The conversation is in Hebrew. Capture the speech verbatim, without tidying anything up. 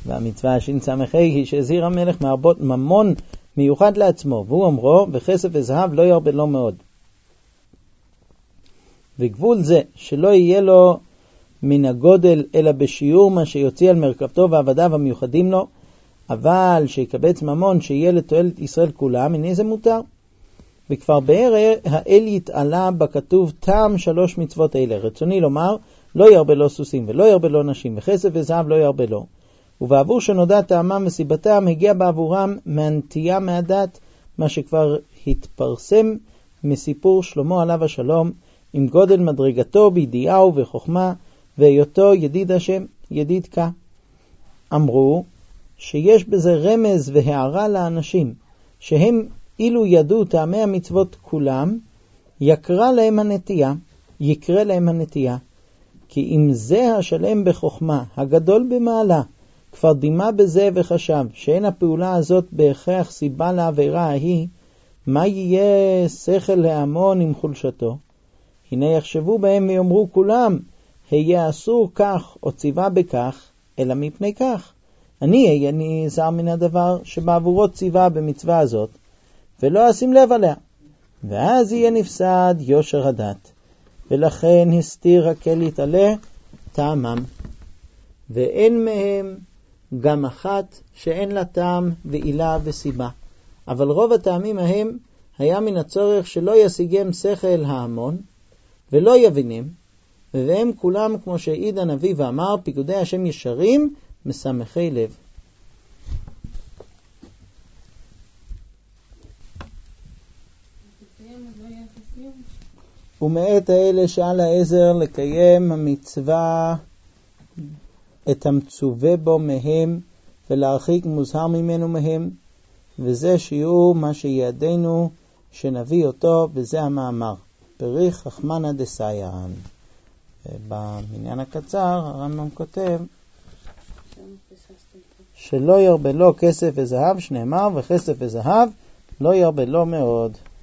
והמצווה ש"ס"ה היא שהזהיר המלך מהרבות ממון מיוחד לעצמו, והוא אמרו, וכסף וזהב לא ירבה לו מאוד. וגבול זה שלא יהיה לו מן הגודל אלא בשיעור מה שיוציא על מרכבתו ועבדיו המיוחדים לו, אבל שיקבץ ממון שיהיה לתועלת ישראל כולם, הנה זה מותר. וכבר בערב האל יתעלה בכתוב טעם שלוש מצוות אלה. רצוני לומר, לא ירבה לו סוסים ולא ירבה לו נשים, וכסף וזהב לא ירבה לו. ובעבור שנודע טעמם וסיבתם, הגיע בעבורם מהנטייה מהדת, מה שכבר התפרסם מסיפור שלמה עליו השלום, עם גודל מדרגתו בידיעה ובחוכמה, והיותו ידיד השם, ידיד כה. אמרו שיש בזה רמז והערה לאנשים, שהם אילו ידעו טעמי המצוות כולם, יקרא להם הנטייה, יקרא להם הנטייה. כי אם זה השלם בחוכמה, הגדול במעלה, כבר דימה בזה וחשב, שאין הפעולה הזאת בהכרח סיבה לעבירה ההיא, מה יהיה שכל להמון עם חולשתו? הנה יחשבו בהם ויאמרו כולם, היה אסור כך או ציווה בכך, אלא מפני כך. אני אהיה נזהר מן הדבר שבעבורו ציווה במצווה הזאת, ולא אשים לב עליה. ואז יהיה נפסד יושר הדת. ולכן הסתיר הקל יתעלה טעמם. ואין מהם גם אחת שאין לה טעם ועילה וסיבה. אבל רוב הטעמים ההם היה מן הצורך שלא ישיגם שכל ההמון, ולא יבינים, והם כולם כמו שהעיד הנביא ואמר, פיקודי השם ישרים, משמחי לב. ומעת האלה שעל העזר לקיים המצווה את המצווה בו מהם, ולהרחיק מוזהר ממנו מהם, וזה שיעור מה שיעדנו שנביא אותו, וזה המאמר. פריך חכמנא דסייען. במניין הקצר הרמב"ם כותב שלא ירבה לו כסף וזהב, שנאמר וכסף וזהב לא ירבה לו מאוד.